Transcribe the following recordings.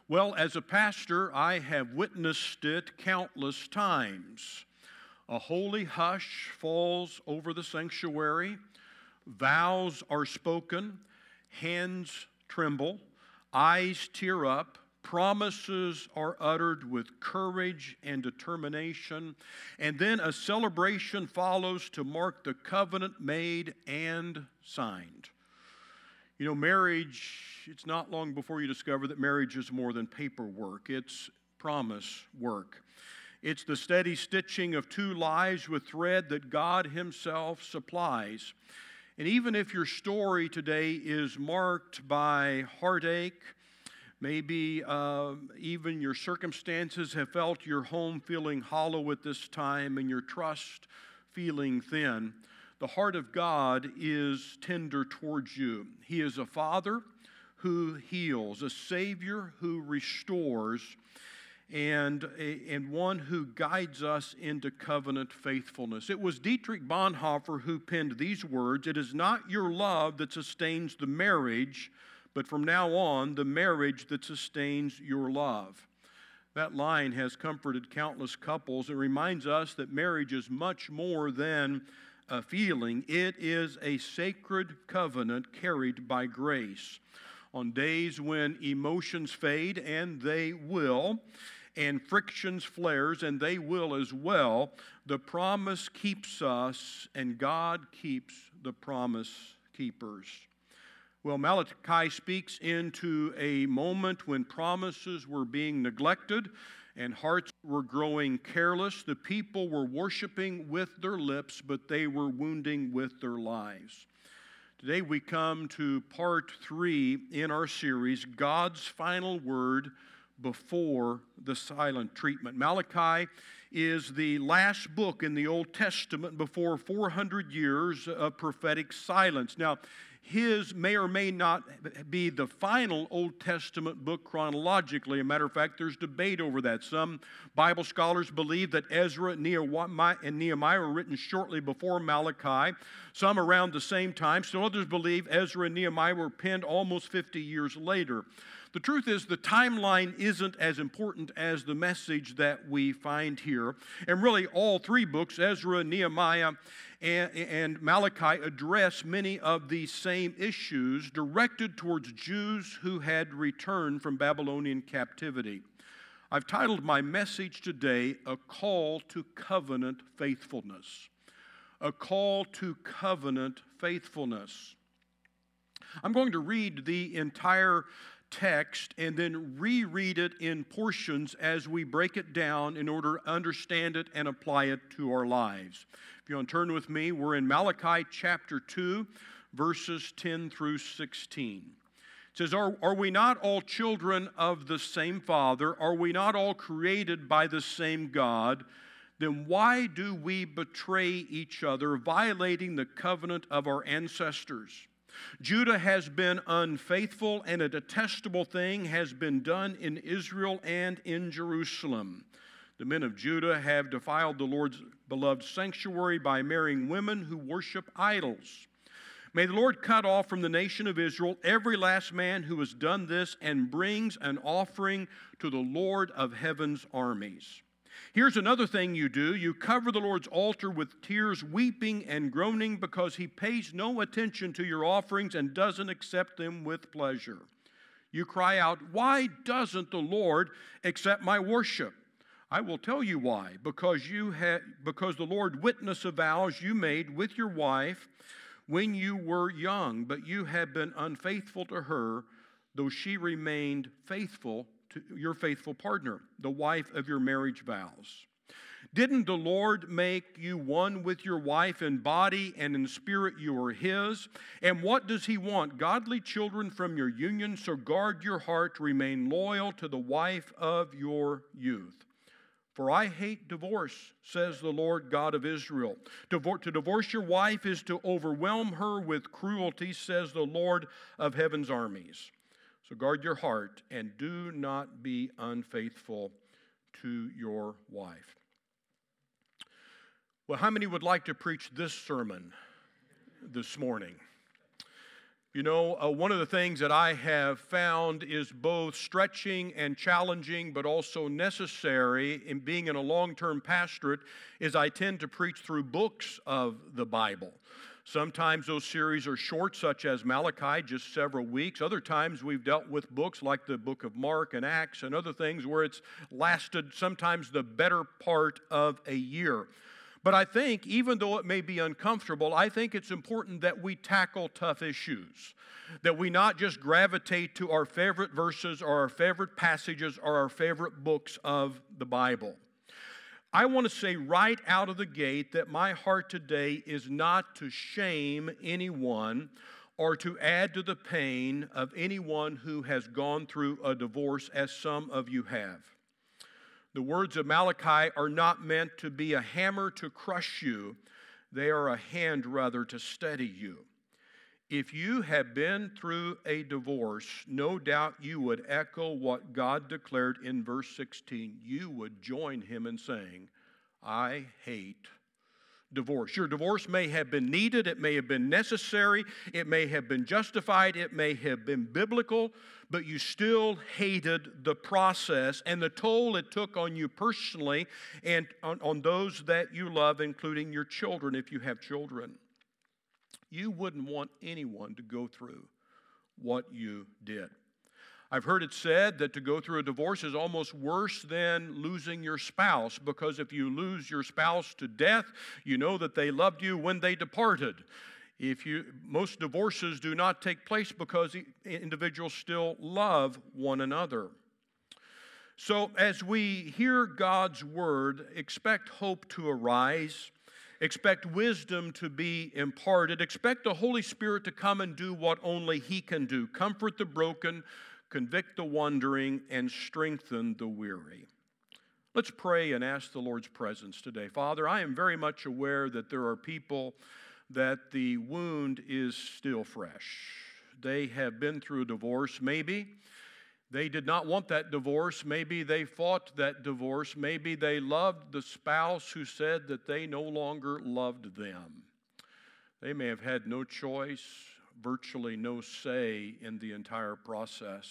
Well, as a pastor, I have witnessed it countless times. A holy hush falls over the sanctuary, vows are spoken, hands tremble, eyes tear up, promises are uttered with courage and determination, and then a celebration follows to mark the covenant made and signed. You know, marriage, it's not long before you discover that marriage is more than paperwork. It's promise work. It's the steady stitching of two lives with thread that God Himself supplies. And even if your story today is marked by heartache, maybe even your circumstances have felt your home feeling hollow at this time and your trust feeling thin, the heart of God is tender towards you. He is a Father who heals, a Savior who restores, and one who guides us into covenant faithfulness. It was Dietrich Bonhoeffer who penned these words: "It is not your love that sustains the marriage, but from now on, the marriage that sustains your love." That line has comforted countless couples. It reminds us that marriage is much more than a feeling. It is a sacred covenant carried by grace. On days when emotions fade, and they will, and frictions flares, and they will as well, the promise keeps us, and God keeps the promise keepers. Well, Malachi speaks into a moment when promises were being neglected and hearts were growing careless. The people were worshiping with their lips, but they were wounding with their lives. Today we come to part 3 in our series, God's Final Word Before the Silent Treatment. Malachi is the last book in the Old Testament before 400 years of prophetic silence. Now, his may or may not be the final Old Testament book chronologically. As a matter of fact, there's debate over that. Some Bible scholars believe that Ezra and Nehemiah were written shortly before Malachi, some around the same time. Still others believe Ezra and Nehemiah were penned almost 50 years later. The truth is, the timeline isn't as important as the message that we find here. And really, all three books, Ezra, Nehemiah, and Malachi, address many of these same issues directed towards Jews who had returned from Babylonian captivity. I've titled my message today, A Call to Covenant Faithfulness. A Call to Covenant Faithfulness. I'm going to read the entire text and then reread it in portions as we break it down in order to understand it and apply it to our lives. If you want to turn with me, we're in Malachi chapter 2, verses 10 through 16. It says, Are we not all children of the same Father? Are we not all created by the same God? Then why do we betray each other, violating the covenant of our ancestors? Judah has been unfaithful, and a detestable thing has been done in Israel and in Jerusalem. The men of Judah have defiled the Lord's beloved sanctuary by marrying women who worship idols. May the Lord cut off from the nation of Israel every last man who has done this and brings an offering to the Lord of heaven's armies. Here's another thing you do. You cover the Lord's altar with tears, weeping and groaning because He pays no attention to your offerings and doesn't accept them with pleasure. You cry out, "Why doesn't the Lord accept my worship?" I will tell you why. Because the Lord witnessed the vows you made with your wife when you were young, but you have been unfaithful to her, though she remained faithful to your faithful partner, the wife of your marriage vows. Didn't the Lord make you one with your wife in body and in spirit you are His? And what does He want? Godly children from your union, so guard your heart to remain loyal to the wife of your youth. For I hate divorce, says the Lord God of Israel. To divorce your wife is to overwhelm her with cruelty, says the Lord of heaven's armies. So guard your heart and do not be unfaithful to your wife. Well, how many would like to preach this sermon this morning? You know, one of the things that I have found is both stretching and challenging, but also necessary in being in a long-term pastorate, is I tend to preach through books of the Bible. Sometimes those series are short, such as Malachi, just several weeks. Other times we've dealt with books like the book of Mark and Acts and other things where it's lasted sometimes the better part of a year. But I think, even though it may be uncomfortable, I think it's important that we tackle tough issues, that we not just gravitate to our favorite verses or our favorite passages or our favorite books of the Bible. I want to say right out of the gate that my heart today is not to shame anyone or to add to the pain of anyone who has gone through a divorce, as some of you have. The words of Malachi are not meant to be a hammer to crush you. They are a hand, rather, to steady you. If you have been through a divorce, no doubt you would echo what God declared in verse 16. You would join him in saying, I hate divorce. Your divorce may have been needed, it may have been necessary, it may have been justified, it may have been biblical, but you still hated the process and the toll it took on you personally and on those that you love, including your children, if you have children. You wouldn't want anyone to go through what you did. I've heard it said that to go through a divorce is almost worse than losing your spouse, because if you lose your spouse to death, you know that they loved you when they departed. Most divorces do not take place because individuals still love one another. So as we hear God's word, expect hope to arise. Expect wisdom to be imparted. Expect the Holy Spirit to come and do what only He can do. Comfort the broken, convict the wandering, and strengthen the weary. Let's pray and ask the Lord's presence today. Father, I am very much aware that there are people that the wound is still fresh. They have been through a divorce, maybe. They did not want that divorce. Maybe they fought that divorce. Maybe they loved the spouse who said that they no longer loved them. They may have had no choice, virtually no say in the entire process.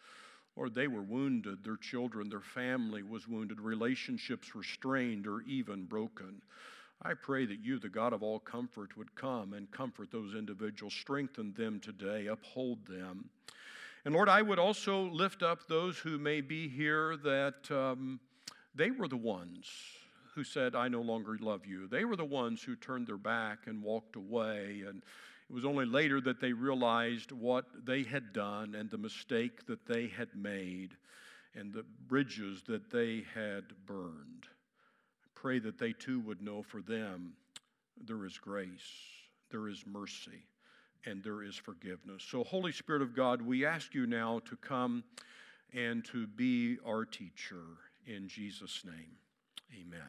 Or they were wounded, their children, their family was wounded, relationships were strained or even broken. I pray that you, the God of all comfort, would come and comfort those individuals, strengthen them today, uphold them. And Lord, I would also lift up those who may be here that they were the ones who said, I no longer love you. They were the ones who turned their back and walked away. And it was only later that they realized what they had done and the mistake that they had made and the bridges that they had burned. I pray that they too would know for them there is grace, there is mercy, and there is forgiveness. So, Holy Spirit of God, we ask you now to come and to be our teacher. In Jesus' name, amen.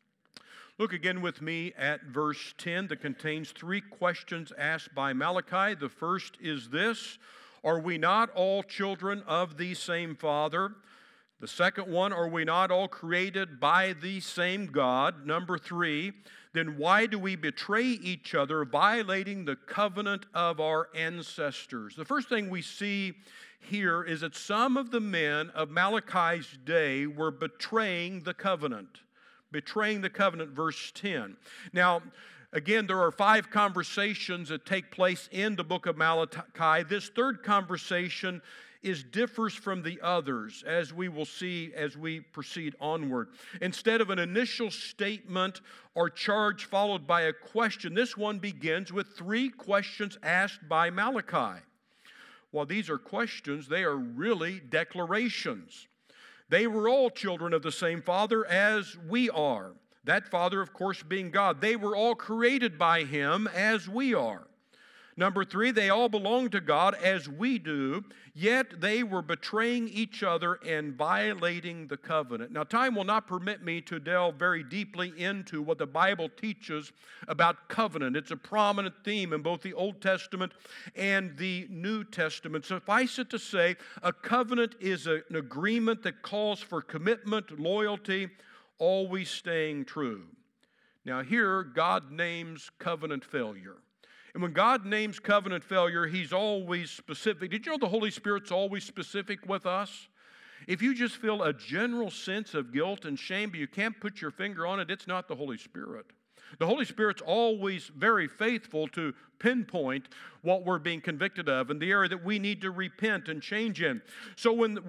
Look again with me at verse 10 that contains three questions asked by Malachi. The first is this: are we not all children of the same Father? The second one, are we not all created by the same God? Number three, then why do we betray each other, violating the covenant of our ancestors? The first thing we see here is that some of the men of Malachi's day were betraying the covenant. Betraying the covenant, verse 10. Now, again, there are 5 conversations that take place in the book of Malachi. This third conversation differs from the others, as we will see as we proceed onward. Instead of an initial statement or charge followed by a question, this one begins with 3 questions asked by Malachi. While these are questions, they are really declarations. They were all children of the same Father as we are. That Father, of course, being God. They were all created by Him as we are. Number 3, they all belong to God as we do, yet they were betraying each other and violating the covenant. Now, time will not permit me to delve very deeply into what the Bible teaches about covenant. It's a prominent theme in both the Old Testament and the New Testament. Suffice it to say, a covenant is an agreement that calls for commitment, loyalty, always staying true. Now, here, God names covenant failure. And when God names covenant failure, He's always specific. Did you know the Holy Spirit's always specific with us? If you just feel a general sense of guilt and shame, but you can't put your finger on it, it's not the Holy Spirit. The Holy Spirit's always very faithful to pinpoint what we're being convicted of and the area that we need to repent and change in. So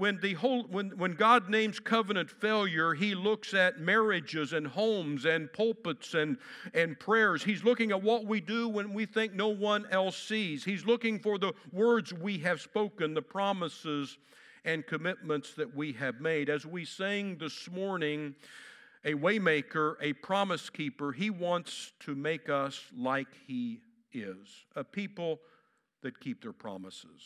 when God names covenant failure, He looks at marriages and homes and pulpits and prayers. He's looking at what we do when we think no one else sees. He's looking for the words we have spoken, the promises and commitments that we have made. As we sang this morning, a waymaker, a promise keeper, He wants to make us like He is, a people that keep their promises.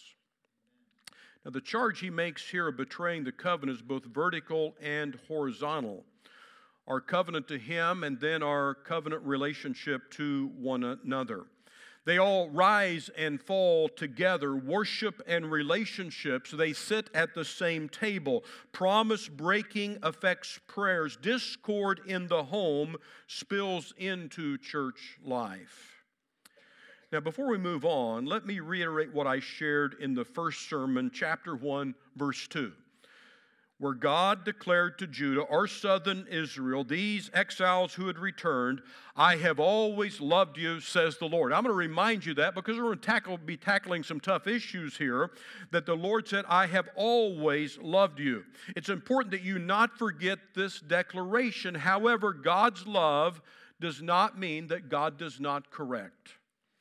Now, the charge He makes here of betraying the covenant is both vertical and horizontal. Our covenant to Him and then our covenant relationship to one another. They all rise and fall together. Worship and relationships, they sit at the same table. Promise breaking affects prayers. Discord in the home spills into church life. Now, before we move on, let me reiterate what I shared in the first sermon, chapter 1, verse 2. Where God declared to Judah, our southern Israel, these exiles who had returned, I have always loved you, says the Lord. I'm going to remind you that because we're going to be tackling some tough issues here, that the Lord said, I have always loved you. It's important that you not forget this declaration. However, God's love does not mean that God does not correct.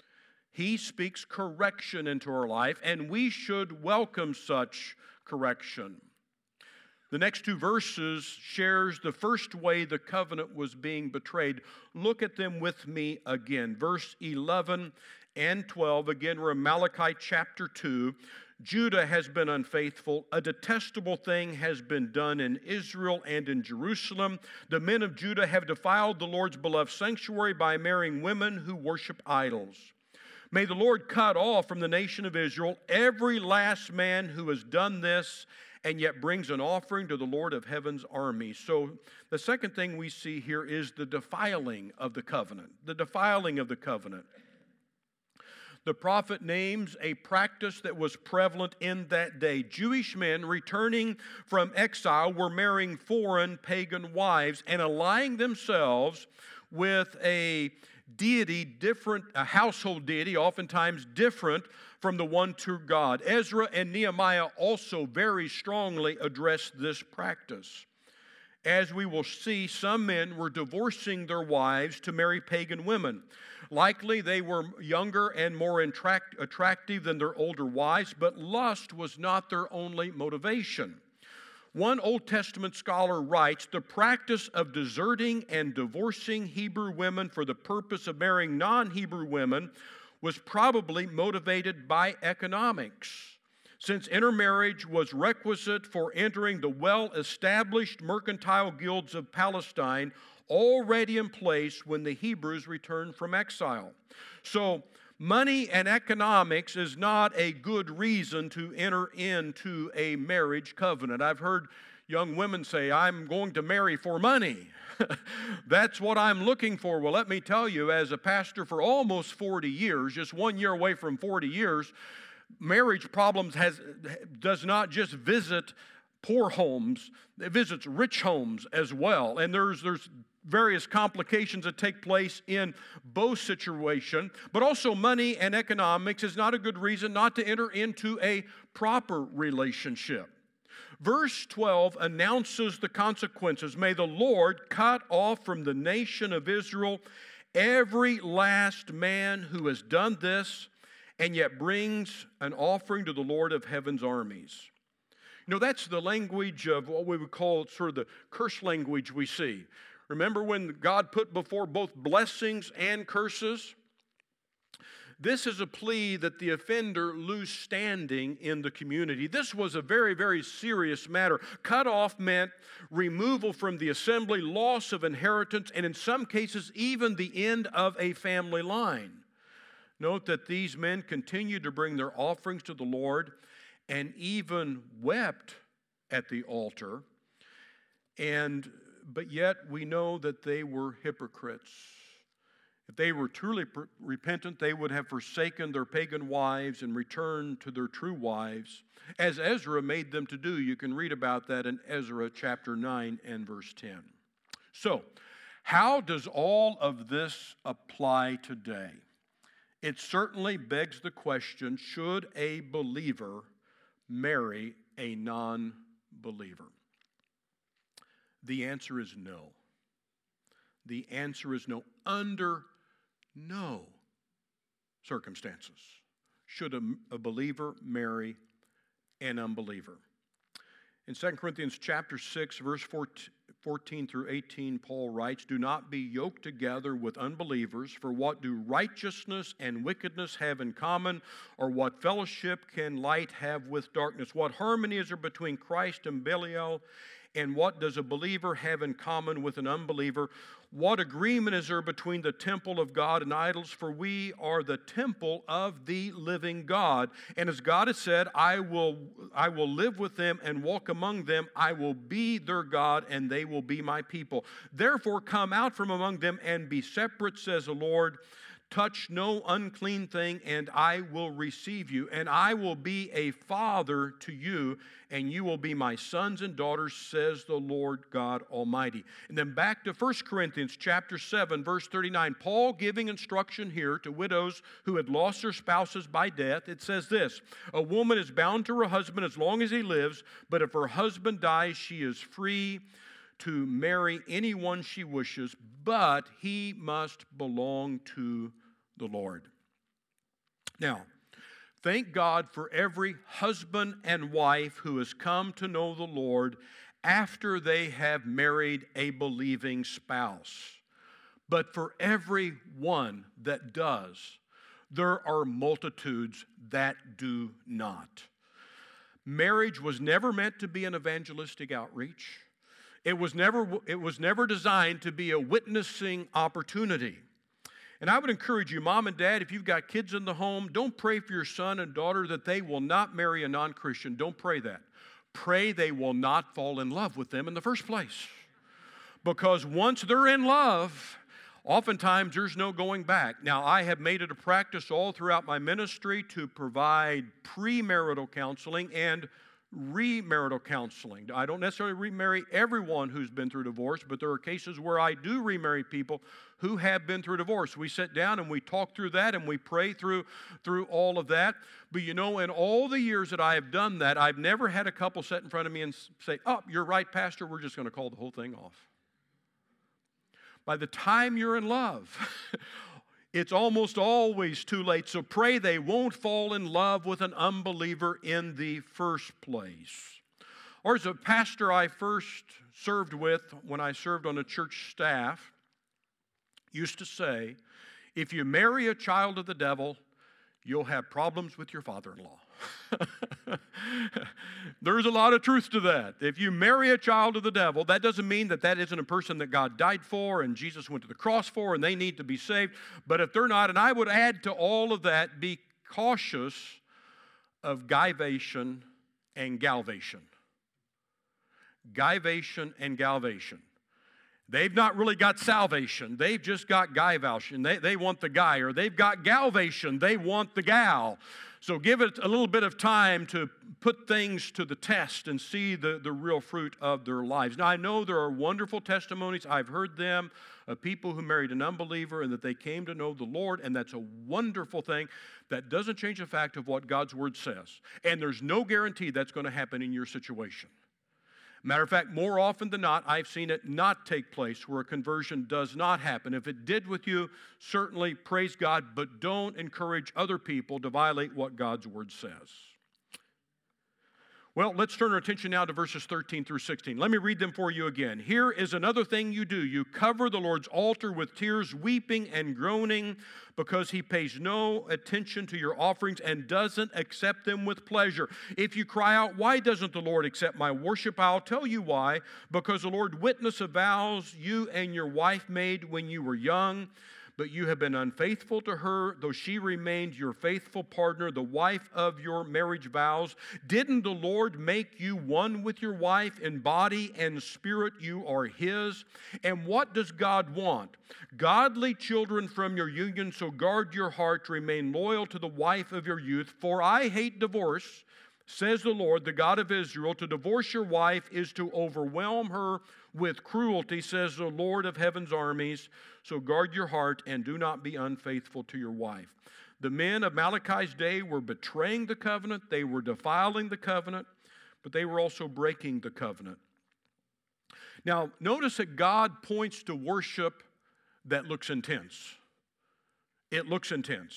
He speaks correction into our life, and we should welcome such correction. The next two verses shares the first way the covenant was being betrayed. Look at them with me again. Verse 11 and 12. Again, we're in Malachi chapter 2. Judah has been unfaithful. A detestable thing has been done in Israel and in Jerusalem. The men of Judah have defiled the Lord's beloved sanctuary by marrying women who worship idols. May the Lord cut off from the nation of Israel every last man who has done this and yet brings an offering to the Lord of heaven's army. So the second thing we see here is the defiling of the covenant. The defiling of the covenant. The prophet names a practice that was prevalent in that day. Jewish men returning from exile were marrying foreign pagan wives and allying themselves with a deity different, a household deity, oftentimes different from the one true God. Ezra and Nehemiah also very strongly address this practice. As we will see, some men were divorcing their wives to marry pagan women. Likely they were younger and more attractive than their older wives, but lust was not their only motivation. One Old Testament scholar writes, the practice of deserting and divorcing Hebrew women for the purpose of marrying non-Hebrew women was probably motivated by economics, since intermarriage was requisite for entering the well-established mercantile guilds of Palestine, already in place when the Hebrews returned from exile. So, money and economics is not a good reason to enter into a marriage covenant. I've heard young women say, I'm going to marry for money. That's what I'm looking for. Well, let me tell you, as a pastor for almost 40 years, just 1 year away from 40 years, marriage problems does not just visit poor homes, it visits rich homes as well. And there's various complications that take place in both situations, but also money and economics is not a good reason not to enter into a proper relationship. Verse 12 announces the consequences. May the Lord cut off from the nation of Israel every last man who has done this and yet brings an offering to the Lord of heaven's armies. You know, that's the language of what we would call sort of the curse language we see. Remember when God put before both blessings and curses? This is a plea that the offender lose standing in the community. This was a very, very serious matter. Cut off meant removal from the assembly, loss of inheritance, and in some cases, even the end of a family line. Note that these men continued to bring their offerings to the Lord and even wept at the altar. But yet we know that they were hypocrites. If they were truly repentant, they would have forsaken their pagan wives and returned to their true wives, as Ezra made them to do. You can read about that in Ezra chapter 9 and verse 10. So, how does all of this apply today? It certainly begs the question, should a believer marry a non-believer? The answer is no. The answer is no. Under no circumstances should a believer marry an unbeliever. In 2 Corinthians chapter 6, verse 14 through 18, Paul writes, "Do not be yoked together with unbelievers, for what do righteousness and wickedness have in common? Or what fellowship can light have with darkness? What harmony is there between Christ and Belial? And what does a believer have in common with an unbeliever? What agreement is there between the temple of God and idols? For we are the temple of the living God. And as God has said, I will live with them and walk among them. I will be their God, and they will be my people. Therefore come out from among them and be separate, says the Lord. Touch no unclean thing, and I will receive you, and I will be a father to you, and you will be my sons and daughters, says the Lord God Almighty." And then back to 1 Corinthians chapter 7, verse 39, Paul giving instruction here to widows who had lost their spouses by death. It says this, "A woman is bound to her husband as long as he lives, but if her husband dies, she is free to marry anyone she wishes, but he must belong to the Lord." Now, thank God for every husband and wife who has come to know the Lord after they have married a believing spouse. But for every one that does, there are multitudes that do not. Marriage was never meant to be an evangelistic outreach. It was never designed to be a witnessing opportunity. And I would encourage you, mom and dad, if you've got kids in the home, don't pray for your son and daughter that they will not marry a non-Christian. Don't pray that. Pray they will not fall in love with them in the first place. Because once they're in love, oftentimes there's no going back. Now, I have made it a practice all throughout my ministry to provide premarital counseling and remarital counseling. I don't necessarily remarry everyone who's been through divorce, but there are cases where I do remarry people who have been through divorce. We sit down and we talk through that and we pray through all of that. But you know, in all the years that I have done that, I've never had a couple sit in front of me and say, "Oh, you're right, Pastor, we're just going to call the whole thing off." By the time you're in love, it's almost always too late. So pray they won't fall in love with an unbeliever in the first place. Or as a pastor I first served with when I served on a church staff used to say, if you marry a child of the devil, you'll have problems with your father-in-law. There's a lot of truth to that. If you marry a child of the devil, that doesn't mean that that isn't a person that God died for and Jesus went to the cross for and they need to be saved. But if they're not, and I would add to all of that, be cautious of guyvation and galvation. Guyvation and galvation. They've not really got salvation. They've just got guyvation. They want the guy. Or they've got galvation. They want the gal. So give it a little bit of time to put things to the test and see the real fruit of their lives. Now, I know there are wonderful testimonies. I've heard them of people who married an unbeliever and that they came to know the Lord, and that's a wonderful thing. That doesn't change the fact of what God's Word says. And there's no guarantee that's going to happen in your situation. Matter of fact, more often than not, I've seen it not take place where a conversion does not happen. If it did with you, certainly praise God, but don't encourage other people to violate what God's Word says. Well, let's turn our attention now to verses 13 through 16. Let me read them for you again. "Here is another thing you do. You cover the Lord's altar with tears, weeping and groaning, because he pays no attention to your offerings and doesn't accept them with pleasure. If you cry out, 'Why doesn't the Lord accept my worship?' I'll tell you why. Because the Lord witnessed the vows you and your wife made when you were young, but you have been unfaithful to her, though she remained your faithful partner, the wife of your marriage vows. Didn't the Lord make you one with your wife in body and spirit? You are His. And what does God want? Godly children from your union, so guard your heart, remain loyal to the wife of your youth. For I hate divorce, says the Lord, the God of Israel. To divorce your wife is to overwhelm her with cruelty, says the Lord of heaven's armies. So guard your heart and do not be unfaithful to your wife. The men of Malachi's day were betraying the covenant, they were defiling the covenant, but they were also breaking the covenant. Now, notice that God points to worship that looks intense. It looks intense,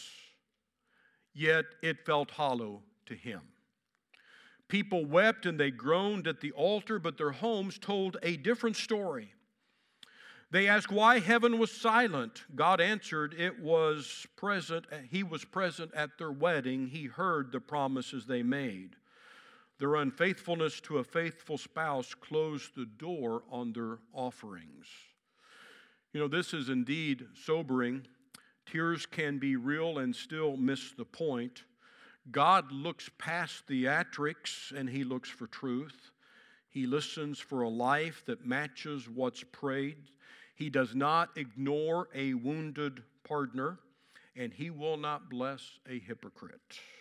yet it felt hollow to Him. People wept and they groaned at the altar, but their homes told a different story. They asked why heaven was silent. God answered, He was present at their wedding. He heard the promises they made. Their unfaithfulness to a faithful spouse closed the door on their offerings. You know, this is indeed sobering. Tears can be real and still miss the point. God looks past theatrics and He looks for truth. He listens for a life that matches what's prayed. He does not ignore a wounded partner, and He will not bless a hypocrite.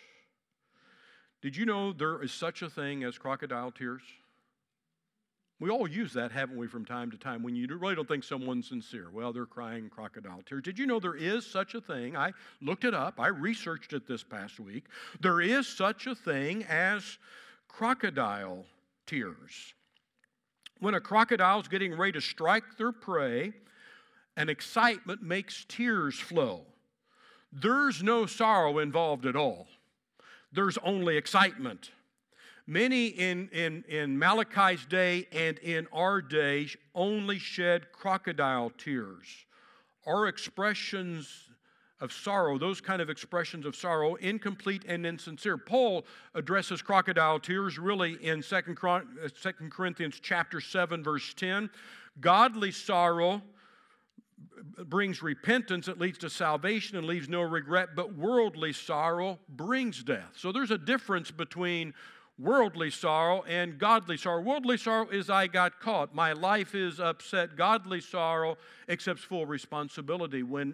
Did you know there is such a thing as crocodile tears? We all use that, haven't we, from time to time, when you really don't think someone's sincere. Well, they're crying crocodile tears. Did you know there is such a thing? I looked it up. I researched it this past week. There is such a thing as crocodile tears. When a crocodile's getting ready to strike their prey, an excitement makes tears flow. There's no sorrow involved at all. There's only excitement. Many in Malachi's day and in our day only shed crocodile tears. Our expressions of sorrow, those kind of expressions of sorrow, incomplete and insincere. Paul addresses crocodile tears really in 2 Corinthians chapter 7, verse 10. Godly sorrow brings repentance, it leads to salvation and leaves no regret, but worldly sorrow brings death. So there's a difference between worldly sorrow and godly sorrow. Worldly sorrow is I got caught. My life is upset. Godly sorrow accepts full responsibility when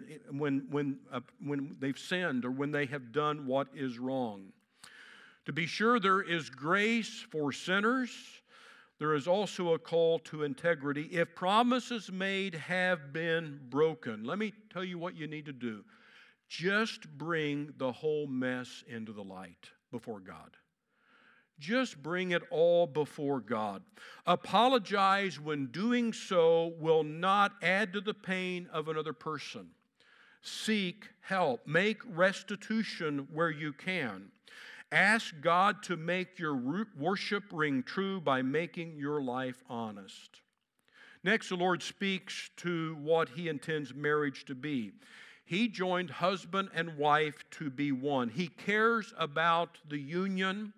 they've sinned or when they have done what is wrong. To be sure, there is grace for sinners. There is also a call to integrity. If promises made have been broken, let me tell you what you need to do. Just bring the whole mess into the light before God. Just bring it all before God. Apologize when doing so will not add to the pain of another person. Seek help. Make restitution where you can. Ask God to make your worship ring true by making your life honest. Next, the Lord speaks to what He intends marriage to be. He joined husband and wife to be one. He cares about the union.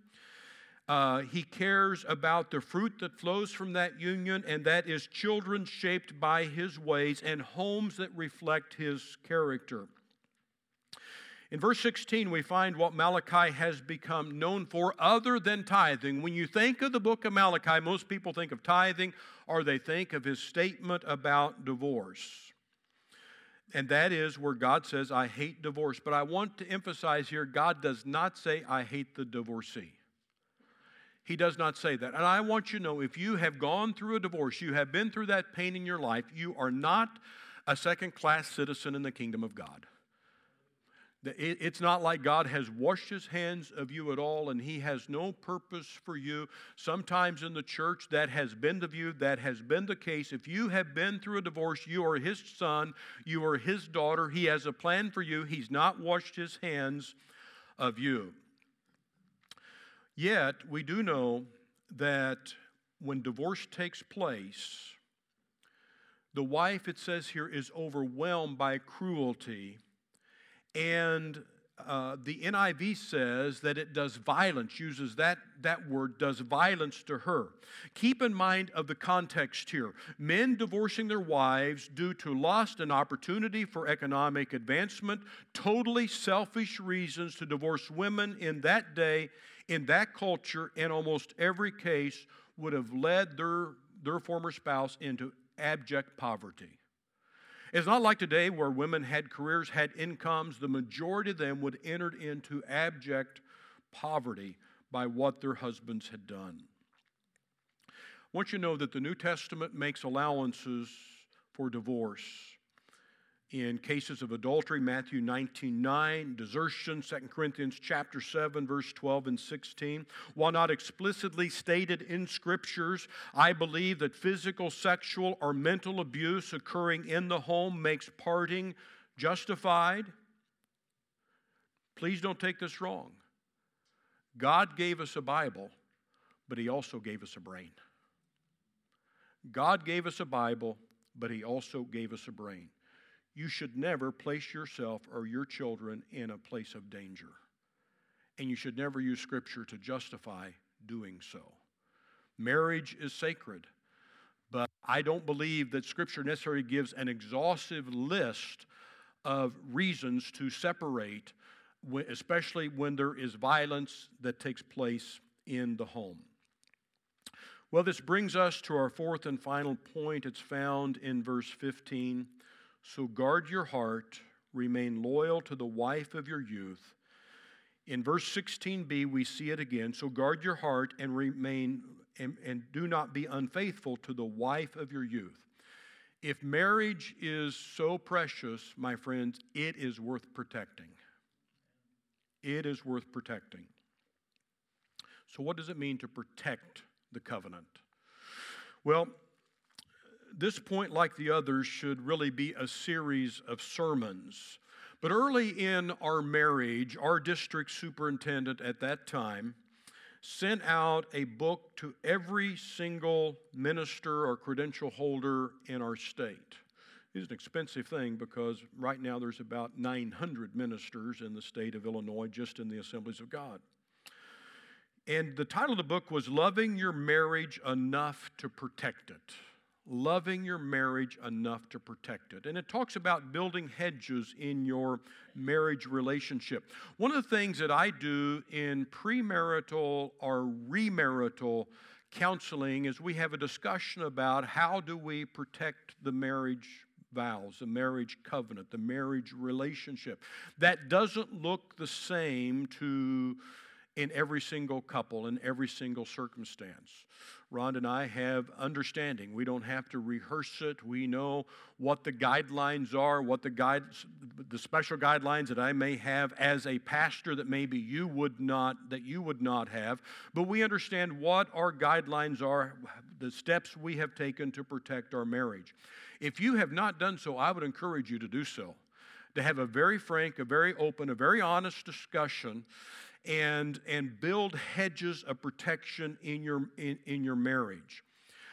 He cares about the fruit that flows from that union, and that is children shaped by His ways and homes that reflect His character. In verse 16, we find what Malachi has become known for other than tithing. When you think of the book of Malachi, most people think of tithing or they think of his statement about divorce. And that is where God says, I hate divorce. But I want to emphasize here, God does not say, I hate the divorcee. He does not say that. And I want you to know, if you have gone through a divorce, you have been through that pain in your life, you are not a second-class citizen in the kingdom of God. It's not like God has washed His hands of you at all and He has no purpose for you. Sometimes in the church that has been the view, that has been the case. If you have been through a divorce, you are His son, you are His daughter. He has a plan for you. He's not washed His hands of you. Yet, we do know that when divorce takes place, the wife, it says here, is overwhelmed by cruelty. And the NIV says that it does violence, uses that word, does violence to her. Keep in mind of the context here. Men divorcing their wives due to lust and opportunity for economic advancement, totally selfish reasons to divorce women in that day, in that culture, in almost every case, would have led their former spouse into abject poverty. It's not like today where women had careers, had incomes. The majority of them would enter into abject poverty by what their husbands had done. I want you to know that the New Testament makes allowances for divorce. In cases of adultery, Matthew 19:9, desertion, 2 Corinthians chapter 7, verse 12 and 16. While not explicitly stated in Scriptures, I believe that physical, sexual, or mental abuse occurring in the home makes parting justified. Please don't take this wrong. God gave us a Bible, but He also gave us a brain. God gave us a Bible, but He also gave us a brain. You should never place yourself or your children in a place of danger. And you should never use Scripture to justify doing so. Marriage is sacred, but I don't believe that Scripture necessarily gives an exhaustive list of reasons to separate, especially when there is violence that takes place in the home. Well, this brings us to our fourth and final point. It's found in verse 15. So guard your heart, remain loyal to the wife of your youth. In verse 16b, we see it again. So guard your heart and remain and do not be unfaithful to the wife of your youth. If marriage is so precious, my friends, it is worth protecting. It is worth protecting. So what does it mean to protect the covenant? Well, this point, like the others, should really be a series of sermons. But early in our marriage, our district superintendent at that time sent out a book to every single minister or credential holder in our state. It's an expensive thing because right now there's about 900 ministers in the state of Illinois just in the Assemblies of God. And the title of the book was Loving Your Marriage Enough to Protect It. Loving your marriage enough to protect it. And it talks about building hedges in your marriage relationship. One of the things that I do in premarital or remarital counseling is we have a discussion about how do we protect the marriage vows, the marriage covenant, the marriage relationship. That doesn't look the same in every single couple, in every single circumstance. Rhonda and I have understanding. We don't have to rehearse it. We know what the guidelines are, the special guidelines that I may have as a pastor that maybe you would not have. But we understand what our guidelines are, the steps we have taken to protect our marriage. If you have not done so, I would encourage you to do so, to have a very frank, a very open, a very honest discussion and build hedges of protection in your marriage.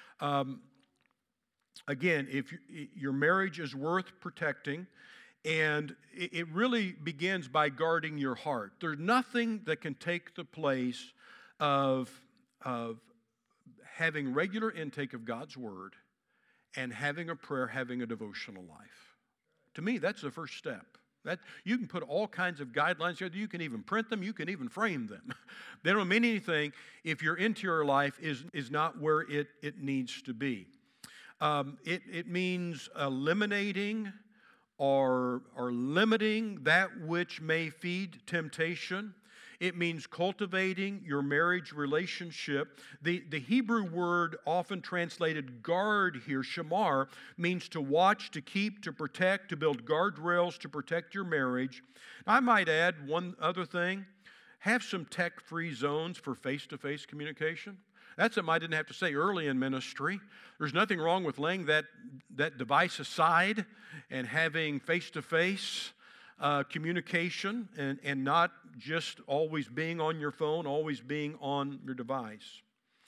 Again, if your marriage is worth protecting, and it really begins by guarding your heart. There's nothing that can take the place of having regular intake of God's Word and having a prayer, having a devotional life. To me, that's the first step. That you can put all kinds of guidelines here. You can even print them. You can even frame them. They don't mean anything if your interior life is not where it needs to be. It means eliminating or limiting that which may feed temptation. It means cultivating your marriage relationship. The Hebrew word often translated guard here, shamar, means to watch, to keep, to protect, to build guardrails to protect your marriage. I might add one other thing. Have some tech-free zones for face-to-face communication. That's something I didn't have to say early in ministry. There's nothing wrong with laying that device aside and having face-to-face communication and not just always being on your phone, always being on your device.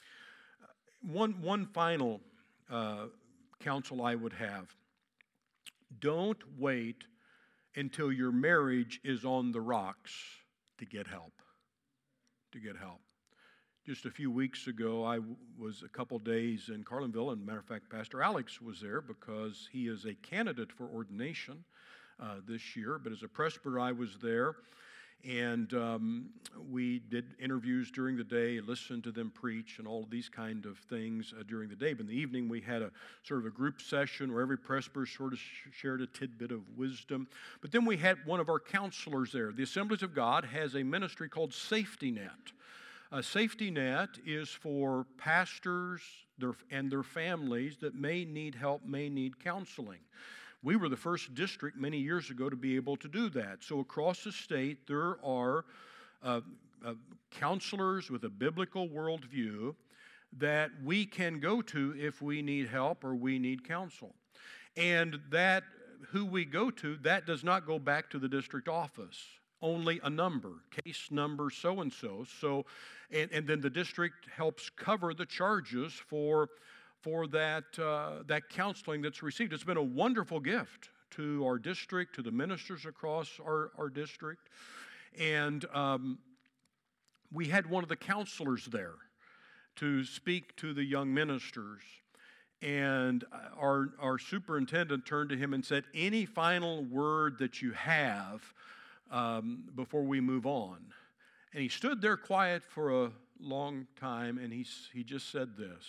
One final counsel I would have. Don't wait until your marriage is on the rocks to get help. To get help. Just a few weeks ago, I was a couple days in Carlinville, and matter of fact, Pastor Alex was there because he is a candidate for ordination this year. But as a presbyter, I was there, and we did interviews during the day, listened to them preach, and all of these kind of things during the day. But in the evening, we had a sort of a group session where every presbyter sort of shared a tidbit of wisdom. But then we had one of our counselors there. The Assemblies of God has a ministry called Safety Net. A safety net is for pastors and their families that may need help, may need counseling. We were the first district many years ago to be able to do that. So across the state, there are counselors with a biblical worldview that we can go to if we need help or we need counsel. And that who we go to, that does not go back to the district office. Only a number, case number so-and-so. And then the district helps cover the charges for that counseling that's received. It's been a wonderful gift to our district, to the ministers across our district. And we had one of the counselors there to speak to the young ministers. And our superintendent turned to him and said, any final word that you have before we move on? And he stood there quiet for a long time, and he just said this: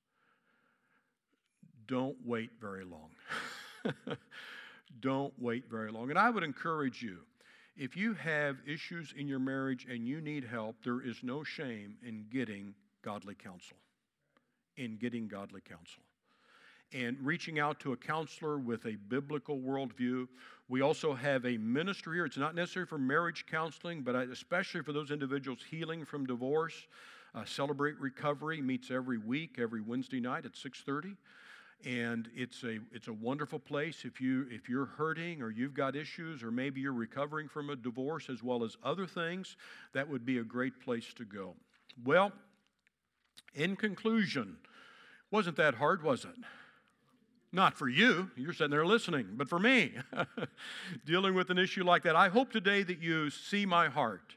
don't wait very long. Don't wait very long. And I would encourage you, if you have issues in your marriage and you need help, there is no shame in getting godly counsel. And reaching out to a counselor with a biblical worldview. We also have a ministry here. It's not necessary for marriage counseling, but especially for those individuals healing from divorce. Celebrate Recovery meets every week, every Wednesday night at 6:30. And it's a wonderful place. If you're hurting or you've got issues or maybe you're recovering from a divorce as well as other things, that would be a great place to go. Well, in conclusion, wasn't that hard, was it? Not for you, you're sitting there listening, but for me, dealing with an issue like that. I hope today that you see my heart,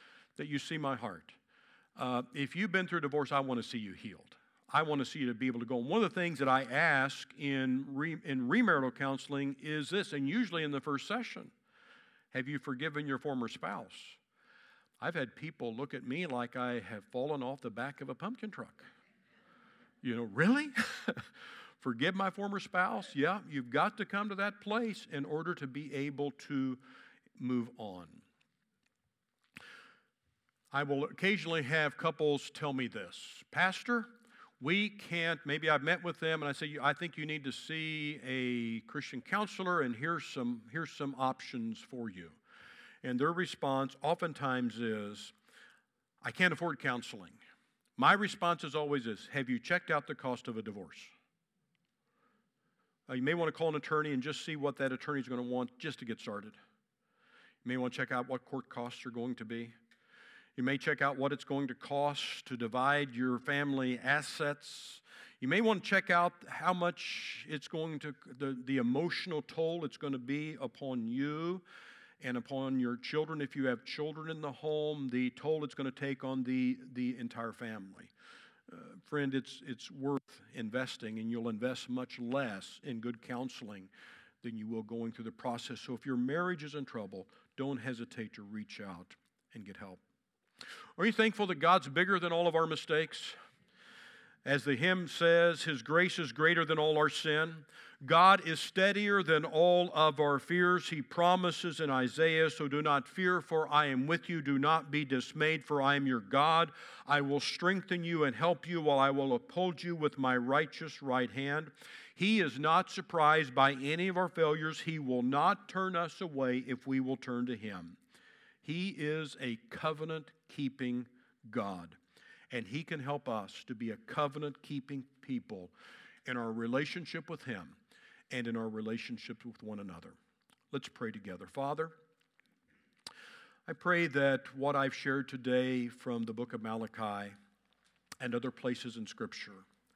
if you've been through a divorce, I want to see you healed. I want to see you to be able to go. And one of the things that I ask in remarital counseling is this, and usually in the first session: have you forgiven your former spouse? I've had people look at me like I have fallen off the back of a pumpkin truck. Really? Forgive my former spouse? Yeah, you've got to come to that place in order to be able to move on. I will occasionally have couples tell me this: Pastor, we can't, maybe I've met with them and I say, I think you need to see a Christian counselor, and here's some options for you. And their response oftentimes is, I can't afford counseling. My response is always this: have you checked out the cost of a divorce? You may want to call an attorney and just see what that attorney is going to want just to get started. You may want to check out what court costs are going to be. You may check out what it's going to cost to divide your family assets. You may want to check out how much it's going to, the emotional toll it's going to be upon you and upon your children. If you have children in the home, the toll it's going to take on the entire family. Friend, it's worth investing, and you'll invest much less in good counseling than you will going through the process. So if your marriage is in trouble, don't hesitate to reach out and get help. Are you thankful that God's bigger than all of our mistakes? As the hymn says, His grace is greater than all our sin. God is steadier than all of our fears. He promises in Isaiah, so do not fear, for I am with you. Do not be dismayed, for I am your God. I will strengthen you and help you, while I will uphold you with my righteous right hand. He is not surprised by any of our failures. He will not turn us away if we will turn to Him. He is a covenant-keeping God, and He can help us to be a covenant-keeping people in our relationship with Him and in our relationships with one another. Let's pray together. Father, I pray that what I've shared today from the book of Malachi and other places in Scripture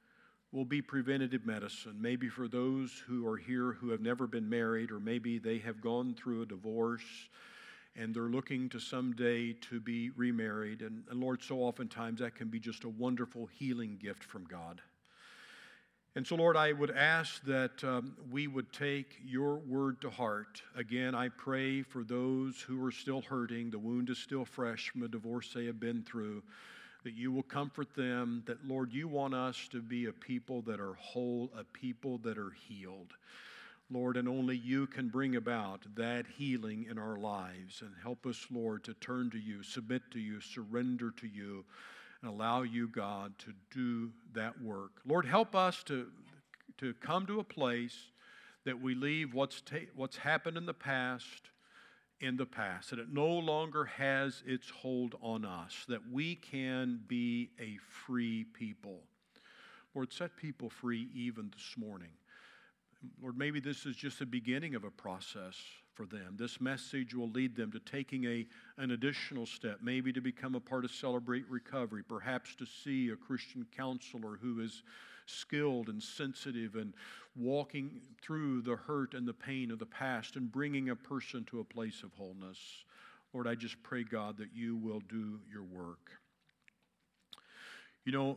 will be preventative medicine. Maybe for those who are here who have never been married, or maybe they have gone through a divorce and they're looking to someday to be remarried. And Lord, so oftentimes that can be just a wonderful healing gift from God. And so, Lord, I would ask that we would take your word to heart. Again, I pray for those who are still hurting. The wound is still fresh from a divorce they have been through, that you will comfort them, that, Lord, you want us to be a people that are whole, a people that are healed. Lord, and only you can bring about that healing in our lives. And help us, Lord, to turn to you, submit to you, surrender to you, and allow you, God, to do that work. Lord, help us to come to a place that we leave what's happened in the past, that it no longer has its hold on us, that we can be a free people. Lord, set people free even this morning. Lord, maybe this is just the beginning of a process for them. This message will lead them to taking an additional step, maybe to become a part of Celebrate Recovery, perhaps to see a Christian counselor who is skilled and sensitive and walking through the hurt and the pain of the past and bringing a person to a place of wholeness. Lord, I just pray, God, that you will do your work. You know,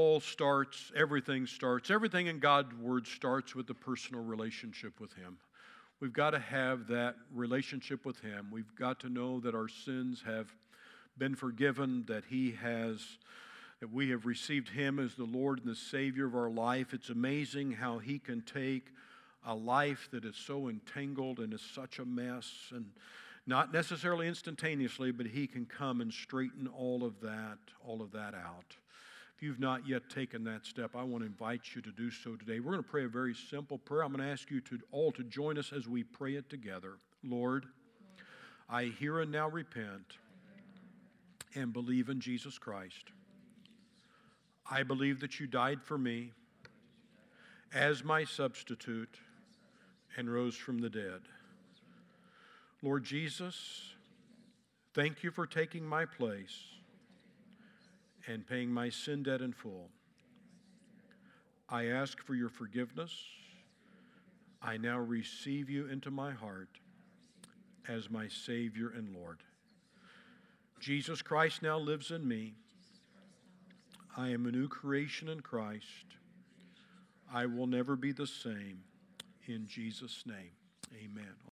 everything in God's Word starts with a personal relationship with Him. We've got to have that relationship with Him. We've got to know that our sins have been forgiven, that we have received Him as the Lord and the Savior of our life. It's amazing how He can take a life that is so entangled and is such a mess, and not necessarily instantaneously, but He can come and straighten all of that out. If you've not yet taken that step, I want to invite you to do so today. We're going to pray a very simple prayer. I'm going to ask you all to join us as we pray it together. Lord, I hear and now repent and believe in Jesus Christ. I believe that you died for me as my substitute and rose from the dead. Lord Jesus, thank you for taking my place and paying my sin debt in full. I ask for your forgiveness. I now receive you into my heart as my Savior and Lord. Jesus Christ now lives in me. I am a new creation in Christ. I will never be the same. In Jesus' name, amen.